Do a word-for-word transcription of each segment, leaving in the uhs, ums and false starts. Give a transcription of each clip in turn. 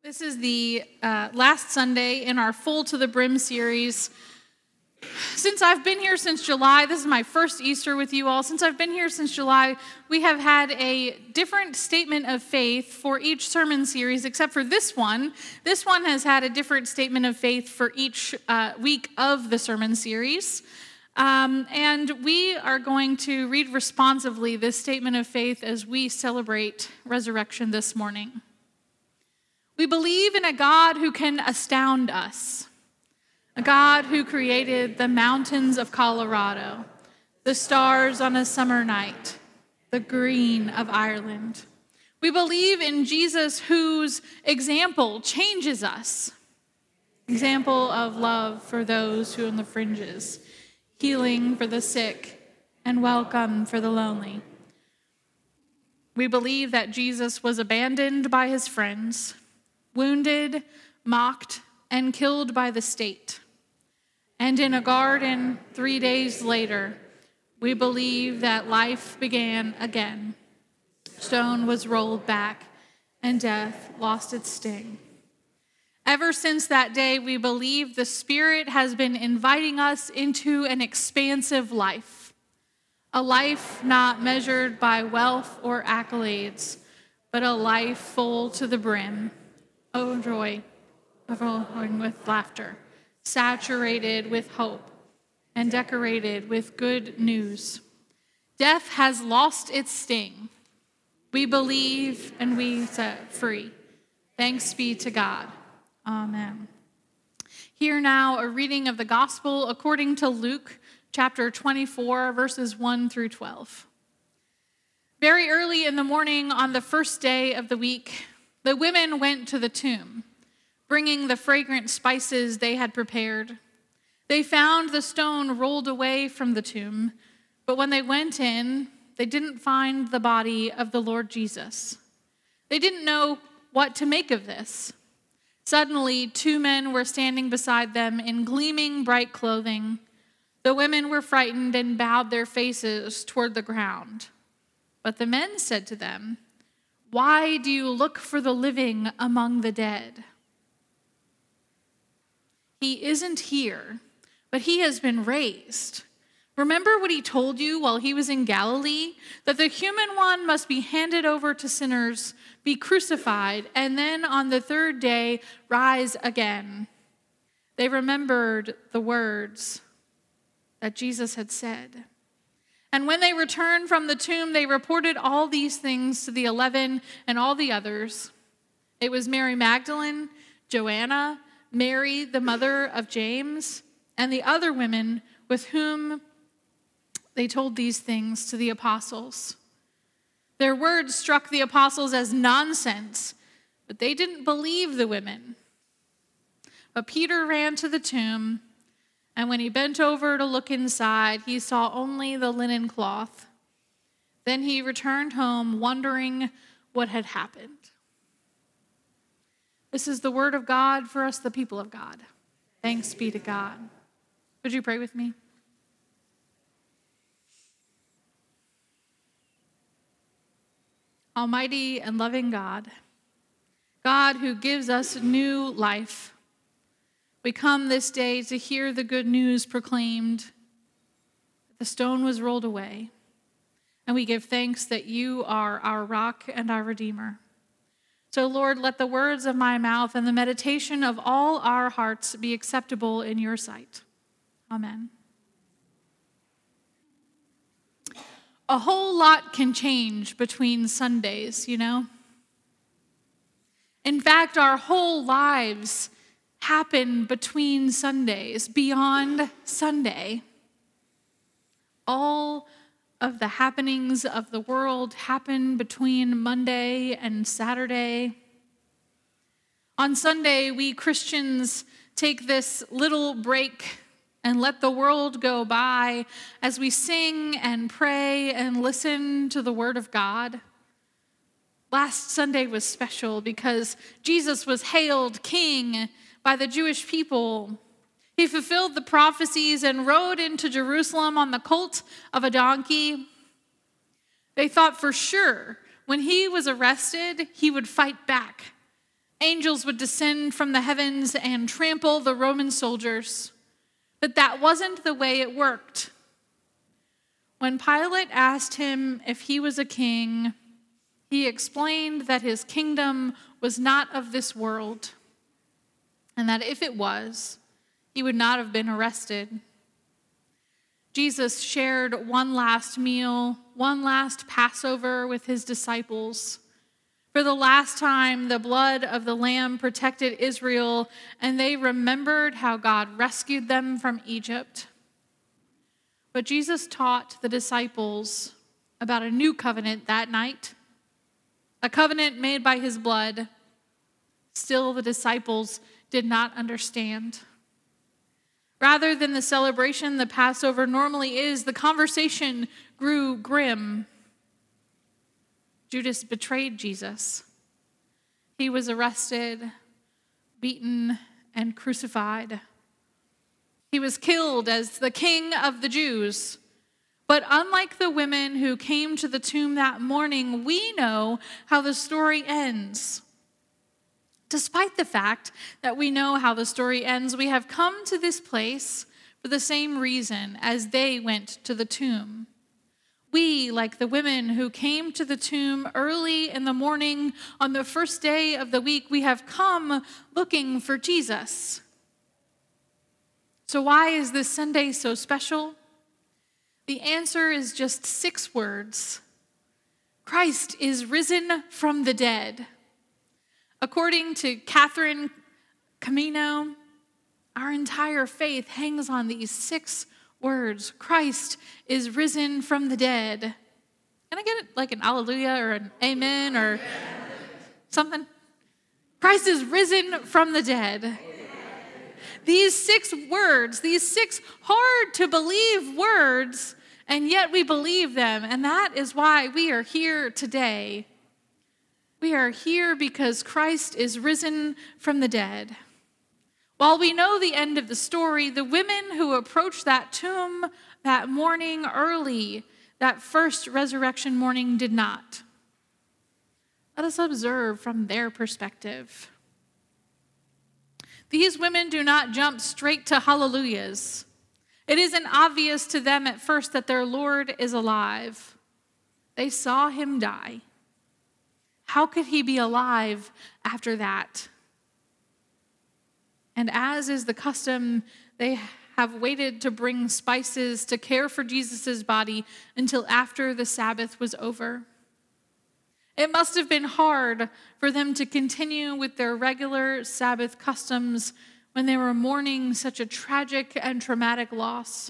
This is the uh, last Sunday in our Full to the Brim series. Since I've been here since July, this is my first Easter with you all. Since I've been here since July, we have had a different statement of faith for each sermon series, except for this one. This one has had a different statement of faith for each uh, week of the sermon series. Um, and we are going to read responsively this statement of faith as we celebrate resurrection this morning. We believe in a God who can astound us, a God who created the mountains of Colorado, the stars on a summer night, the green of Ireland. We believe in Jesus whose example changes us, example of love for those who are on the fringes, healing for the sick, and welcome for the lonely. We believe that Jesus was abandoned by his friends, wounded, mocked, and killed by the state. And in a garden three days later, we believe that life began again. Stone was rolled back, and death lost its sting. Ever since that day, we believe the Spirit has been inviting us into an expansive life, a life not measured by wealth or accolades, but a life full to the brim. Oh, joy, overflowing with laughter, saturated with hope, and decorated with good news. Death has lost its sting. We believe and we set free. Thanks be to God. Amen. Hear now a reading of the Gospel according to Luke chapter twenty-four, verses one through twelve. Very early in the morning on the first day of the week, the women went to the tomb, bringing the fragrant spices they had prepared. They found the stone rolled away from the tomb, but when they went in, they didn't find the body of the Lord Jesus. They didn't know what to make of this. Suddenly, two men were standing beside them in gleaming bright clothing. The women were frightened and bowed their faces toward the ground. But the men said to them, "Why do you look for the living among the dead? He isn't here, but he has been raised. Remember what he told you while he was in Galilee, that the human one must be handed over to sinners, be crucified, and then on the third day rise again." They remembered the words that Jesus had said. And when they returned from the tomb, they reported all these things to the eleven and all the others. It was Mary Magdalene, Joanna, Mary, the mother of James, and the other women with whom they told these things to the apostles. Their words struck the apostles as nonsense, but they didn't believe the women. But Peter ran to the tomb, and when he bent over to look inside, he saw only the linen cloth. Then he returned home, wondering what had happened. This is the word of God for us, the people of God. Thanks be to God. Would you pray with me? Almighty and loving God, God who gives us new life, we come this day to hear the good news proclaimed. The stone was rolled away, and we give thanks that you are our rock and our Redeemer. So, Lord, let the words of my mouth and the meditation of all our hearts be acceptable in your sight. Amen. A whole lot can change between Sundays, you know? In fact, our whole lives happen between Sundays, beyond Sunday. All of the happenings of the world happen between Monday and Saturday. On Sunday, we Christians take this little break and let the world go by as we sing and pray and listen to the Word of God. Last Sunday was special because Jesus was hailed King by the Jewish people. He fulfilled the prophecies and rode into Jerusalem on the colt of a donkey. They thought for sure when he was arrested, he would fight back Angels would descend from the heavens and trample the Roman soldiers. But that wasn't the way it worked. When Pilate asked him if he was a king, he explained that his kingdom was not of this world, and that if it was, he would not have been arrested. Jesus shared one last meal, one last Passover with his disciples. For the last time, the blood of the Lamb protected Israel, and they remembered how God rescued them from Egypt. But Jesus taught the disciples about a new covenant that night, a covenant made by his blood. Still, the disciples did not understand. Rather than the celebration the Passover normally is, the conversation grew grim. Judas betrayed Jesus. He was arrested, beaten, and crucified. He was killed as the King of the Jews. But unlike the women who came to the tomb that morning, we know how the story ends. Despite the fact that we know how the story ends, we have come to this place for the same reason as they went to the tomb. We, like the women who came to the tomb early in the morning on the first day of the week, we have come looking for Jesus. So why is this Sunday so special? The answer is just six words. Christ is risen from the dead. According to Catherine Camino, our entire faith hangs on these six words. Christ is risen from the dead. Can I get it like an hallelujah or an amen or something? Christ is risen from the dead. These six words, these six hard to believe words, and yet we believe them. And that is why we are here today. We are here because Christ is risen from the dead. While we know the end of the story, the women who approached that tomb that morning early, that first resurrection morning, did not. Let us observe from their perspective. These women do not jump straight to hallelujahs. It isn't obvious to them at first that their Lord is alive. They saw him die. How could he be alive after that? And as is the custom, they have waited to bring spices to care for Jesus' body until after the Sabbath was over. It must have been hard for them to continue with their regular Sabbath customs when they were mourning such a tragic and traumatic loss.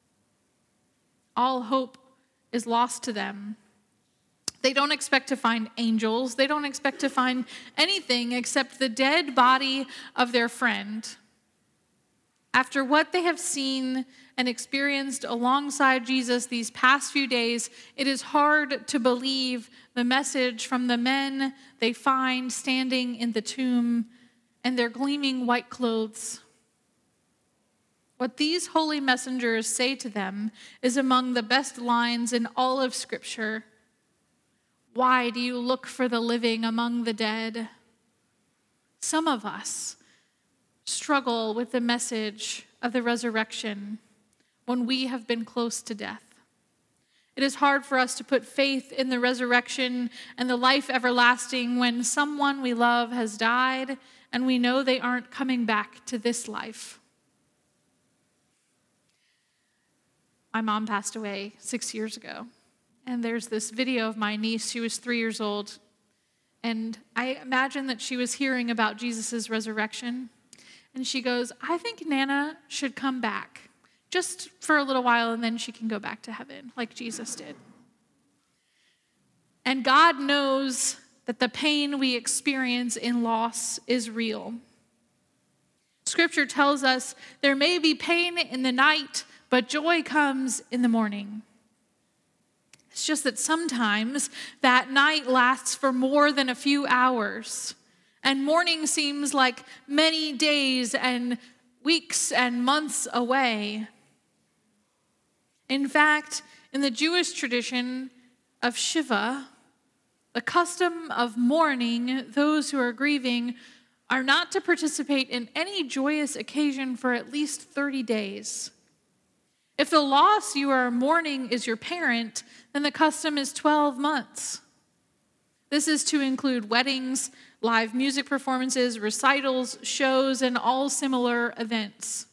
All hope is lost to them. They don't expect to find angels. They don't expect to find anything except the dead body of their friend. After what they have seen and experienced alongside Jesus these past few days, it is hard to believe the message from the men they find standing in the tomb and their gleaming white clothes. What these holy messengers say to them is among the best lines in all of Scripture. Why do you look for the living among the dead? Some of us struggle with the message of the resurrection when we have been close to death. It is hard for us to put faith in the resurrection and the life everlasting when someone we love has died and we know they aren't coming back to this life. My mom passed away six years ago. And there's this video of my niece. She was three years old. And I imagine that she was hearing about Jesus' resurrection. And she goes, I think Nana should come back just for a little while and then she can go back to heaven like Jesus did. And God knows that the pain we experience in loss is real. Scripture tells us there may be pain in the night, but joy comes in the morning. It's just that sometimes that night lasts for more than a few hours, and morning seems like many days and weeks and months away. In fact, in the Jewish tradition of Shiva, the custom of mourning those who are grieving are not to participate in any joyous occasion for at least thirty days. If the loss you are mourning is your parent, then the custom is twelve months. This is to include weddings, live music performances, recitals, shows, and all similar events.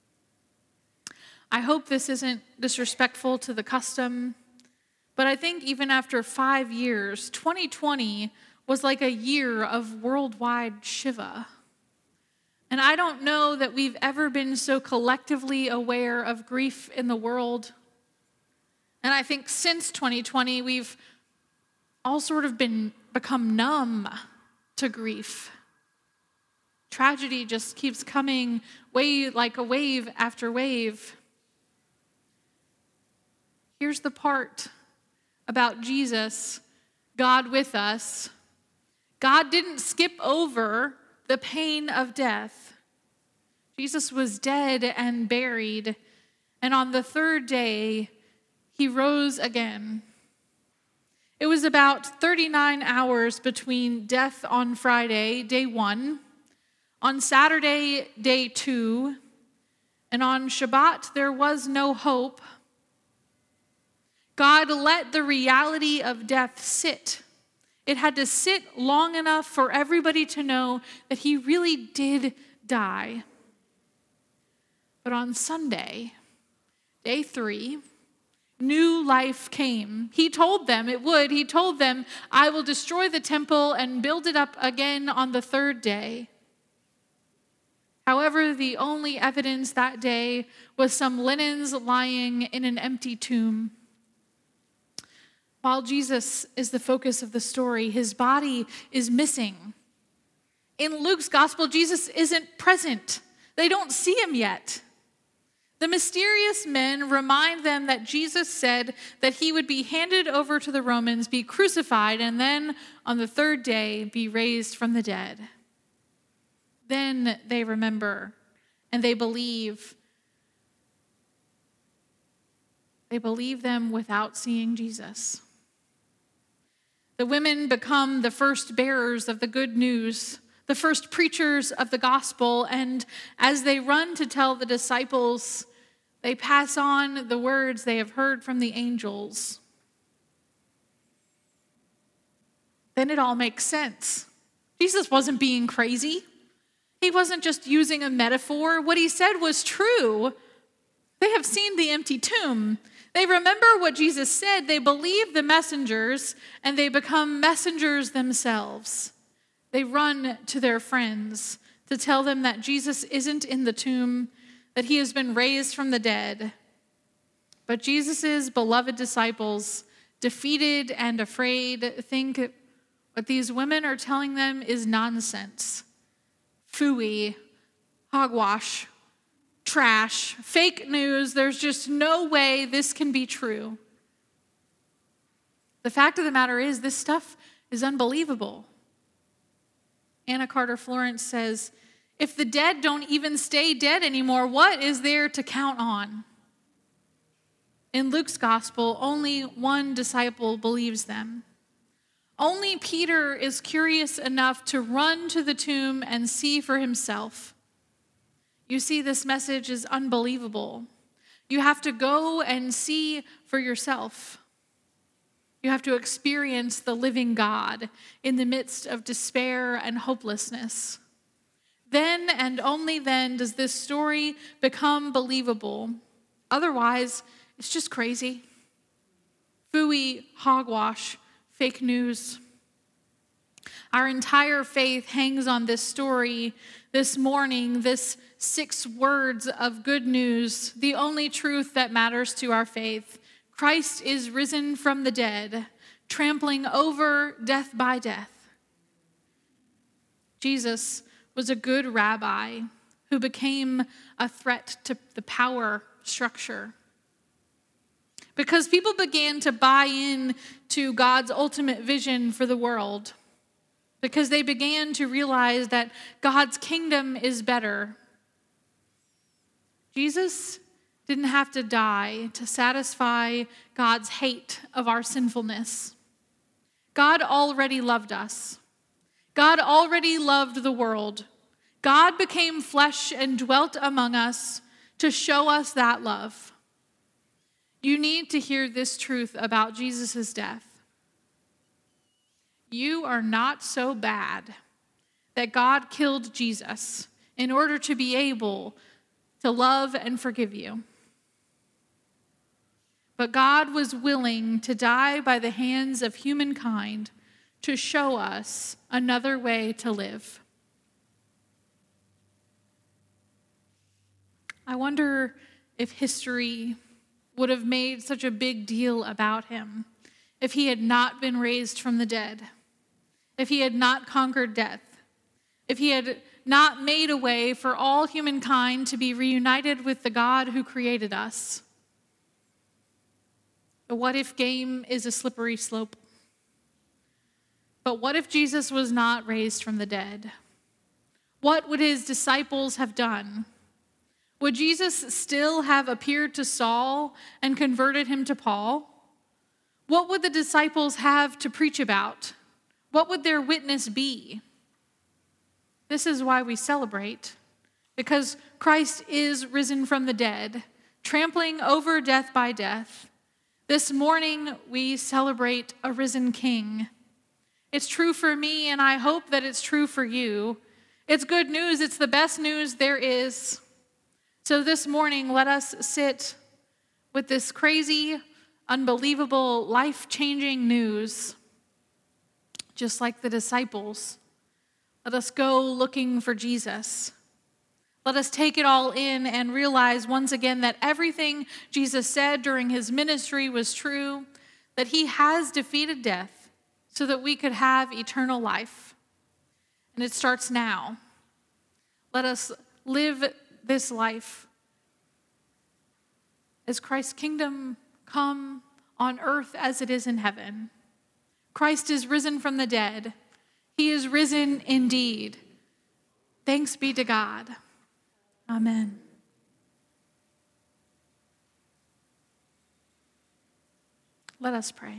I hope this isn't disrespectful to the custom, but I think even after five years, twenty twenty was like a year of worldwide Shiva. And I don't know that we've ever been so collectively aware of grief in the world. And I think since twenty twenty, we've all sort of been become numb to grief. Tragedy just keeps coming wave like a wave after wave. Here's the part about Jesus, God with us. God didn't skip over the pain of death. Jesus was dead and buried, and on the third day, he rose again. It was about thirty-nine hours between death on Friday, day one, on Saturday, day two, and on Shabbat, there was no hope. God let the reality of death sit. It had to sit long enough for everybody to know that he really did die. But on Sunday, day three, new life came. He told them it would. He told them, I will destroy the temple and build it up again on the third day. However, the only evidence that day was some linens lying in an empty tomb. While Jesus is the focus of the story, his body is missing. In Luke's gospel, Jesus isn't present. They don't see him yet. The mysterious men remind them that Jesus said that he would be handed over to the Romans, be crucified, and then on the third day be raised from the dead. Then they remember and they believe. They believe them without seeing Jesus. The women become the first bearers of the good news, the first preachers of the gospel, and as they run to tell the disciples, they pass on the words they have heard from the angels. Then it all makes sense. Jesus wasn't being crazy. He wasn't just using a metaphor. What he said was true. They have seen the empty tomb. They remember what Jesus said. They believe the messengers, and they become messengers themselves. They run to their friends to tell them that Jesus isn't in the tomb, that he has been raised from the dead. But Jesus' beloved disciples, defeated and afraid, think what these women are telling them is nonsense. Phooey, hogwash, trash, fake news. There's just no way this can be true. The fact of the matter is, this stuff is unbelievable. Anna Carter Florence says, if the dead don't even stay dead anymore, what is there to count on? In Luke's gospel, only one disciple believes them. Only Peter is curious enough to run to the tomb and see for himself. You see, this message is unbelievable. You have to go and see for yourself. You have to experience the living God in the midst of despair and hopelessness. Then and only then does this story become believable. Otherwise, it's just crazy. Phooey, hogwash, fake news. Our entire faith hangs on this story this morning, this six words of good news, the only truth that matters to our faith. Christ is risen from the dead, trampling over death by death. Jesus was a good rabbi who became a threat to the power structure. Because people began to buy in to God's ultimate vision for the world. Because they began to realize that God's kingdom is better. Jesus didn't have to die to satisfy God's hate of our sinfulness. God already loved us. God already loved the world. God became flesh and dwelt among us to show us that love. You need to hear this truth about Jesus' death. You are not so bad that God killed Jesus in order to be able to love and forgive you. But God was willing to die by the hands of humankind to show us another way to live. I wonder if history would have made such a big deal about him if he had not been raised from the dead, if he had not conquered death, if he had not made a way for all humankind to be reunited with the God who created us. The what if game is a slippery slope. But what if Jesus was not raised from the dead? What would his disciples have done? Would Jesus still have appeared to Saul and converted him to Paul? What would the disciples have to preach about? What would their witness be? This is why we celebrate, because Christ is risen from the dead, trampling over death by death. This morning, we celebrate a risen King. It's true for me, and I hope that it's true for you. It's good news. It's the best news there is. So this morning, let us sit with this crazy, unbelievable, life-changing news, just like the disciples. Let us go looking for Jesus. Let us take it all in and realize once again that everything Jesus said during his ministry was true, that he has defeated death so that we could have eternal life. And it starts now. Let us live this life as Christ's kingdom come on earth as it is in heaven. Christ is risen from the dead. He is risen indeed. Thanks be to God. Amen. Let us pray.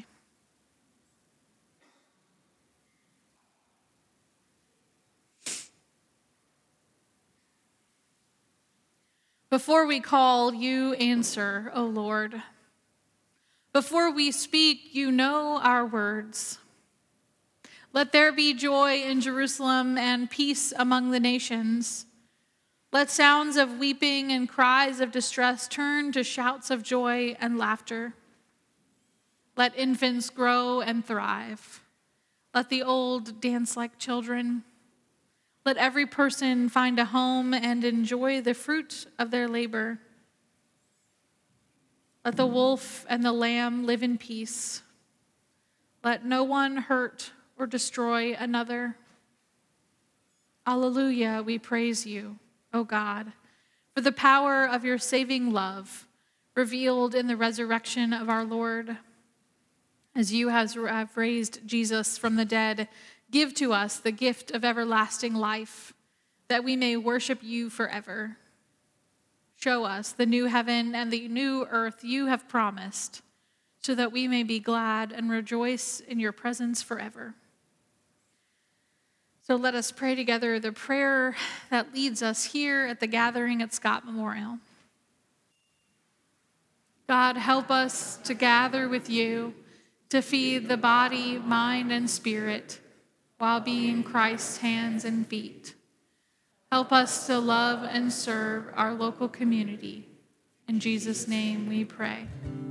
Before we call, you answer, O Lord. Before we speak, you know our words. Let there be joy in Jerusalem and peace among the nations. Let sounds of weeping and cries of distress turn to shouts of joy and laughter. Let infants grow and thrive. Let the old dance like children. Let every person find a home and enjoy the fruit of their labor. Let the wolf and the lamb live in peace. Let no one hurt or destroy another. Alleluia, we praise you, O God, for the power of your saving love revealed in the resurrection of our Lord. As you have raised Jesus from the dead, give to us the gift of everlasting life, that we may worship you forever. Show us the new heaven and the new earth you have promised, so that we may be glad and rejoice in your presence forever. So let us pray together the prayer that leads us here at the gathering at Scott Memorial. God, help us to gather with you, to feed the body, mind, and spirit, while being Christ's hands and feet. Help us to love and serve our local community. In Jesus' name we pray.